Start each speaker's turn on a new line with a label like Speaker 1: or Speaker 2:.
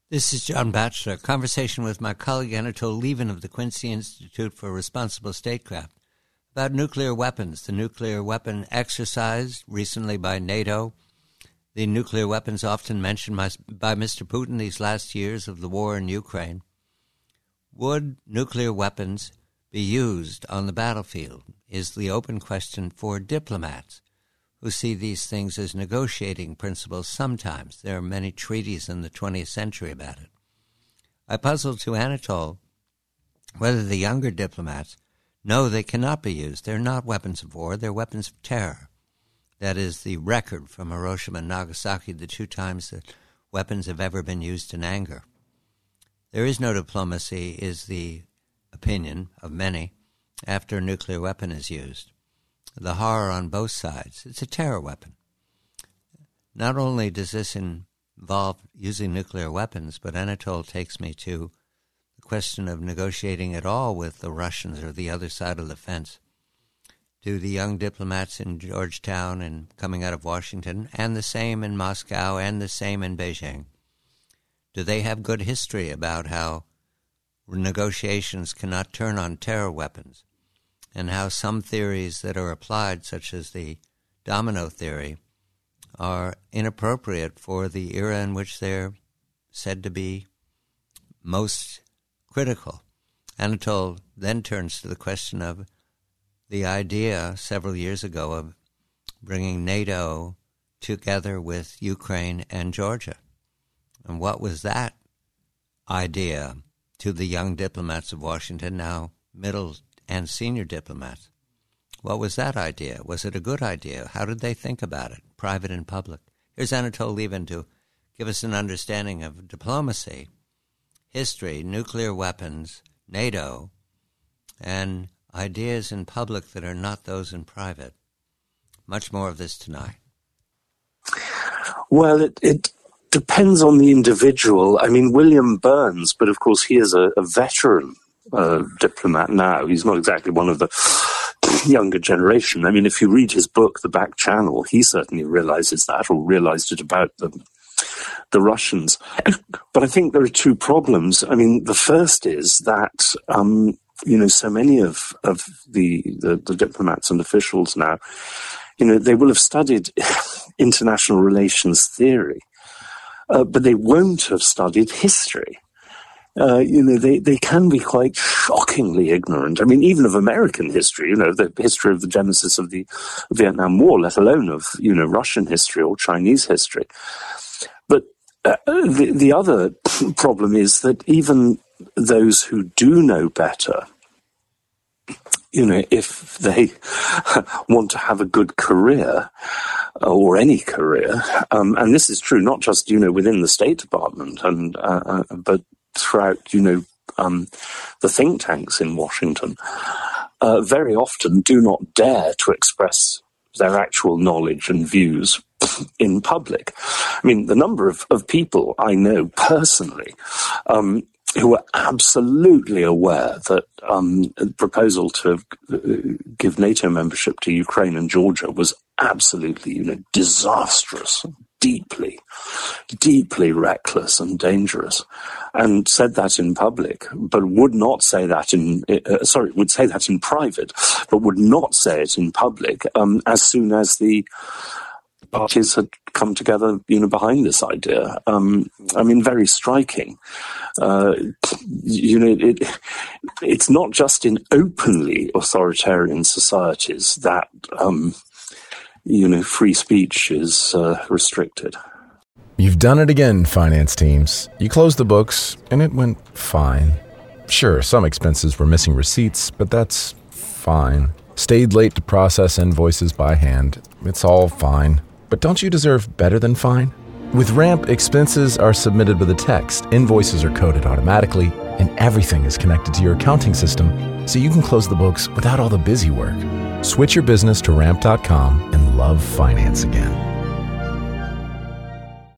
Speaker 1: This is John Batchelor. Conversation with my colleague Anatol Lieven of the Quincy Institute for Responsible Statecraft about nuclear weapons, the nuclear weapon exercise recently by NATO, the nuclear weapons often mentioned by Mr. Putin these last years of the war in Ukraine. Would nuclear weapons be used on the battlefield is the open question for diplomats who see these things as negotiating principles sometimes. There are many treaties in the 20th century about it. I puzzled to Anatol whether the younger diplomats know they cannot be used. They're not weapons of war, they're weapons of terror. That is the record from Hiroshima and Nagasaki, the two times that weapons have ever been used in anger. There is no diplomacy, is the opinion of many, after a nuclear weapon is used. The horror on both sides. It's a terror weapon. Not only does this involve using nuclear weapons, but Anatol takes me to the question of negotiating at all with the Russians or the other side of the fence. Do the young diplomats in Georgetown and coming out of Washington, and the same in Moscow and the same in Beijing, do they have good history about how negotiations cannot turn on terror weapons? And how some theories that are applied, such as the domino theory, are inappropriate for the era in which they're said to be most critical. Anatol then turns to the question of the idea several years ago of bringing NATO together with Ukraine and Georgia. And what was that idea to the young diplomats of Washington, now middle and senior diplomats? What was that idea? Was it a good idea? How did they think about it, private and public? Here's Anatol Lieven to give us an understanding of diplomacy, history, nuclear weapons, NATO, and ideas in public that are not those in private. Much more of this tonight.
Speaker 2: Well, it depends on the individual. I mean, William Burns, but of course he is a veteran diplomat now. He's not exactly one of the younger generation. I mean, if you read his book, The Back Channel, he certainly realizes that, or realized it about the Russians. But I think there are two problems. I mean, the first is that, so many of the diplomats and officials now, they will have studied international relations theory, but they won't have studied history. They can be quite shockingly ignorant. I mean, even of American history, the history of the genesis of the Vietnam War, let alone of, Russian history or Chinese history. But the other problem is that even those who do know better, if they want to have a good career, or any career, and this is true not just, within the State Department, but throughout, the think tanks in Washington, very often do not dare to express their actual knowledge and views in public. I mean, the number of people I know personally who are absolutely aware that the proposal to give NATO membership to Ukraine and Georgia was absolutely, disastrous, deeply, deeply reckless and dangerous, and said that in public, but would not say that would say that in private, but would not say it in public as soon as the parties had come together, behind this idea. Very striking. It's not just in openly authoritarian societies that, free speech is restricted.
Speaker 3: You've done it again, finance teams. You closed the books, and it went fine. Sure, some expenses were missing receipts, but that's fine. Stayed late to process invoices by hand. It's all fine. But don't you deserve better than fine? With Ramp, expenses are submitted with a text, invoices are coded automatically, and everything is connected to your accounting system, so you can close the books without all the busy work. Switch your business to Ramp.com and love finance again.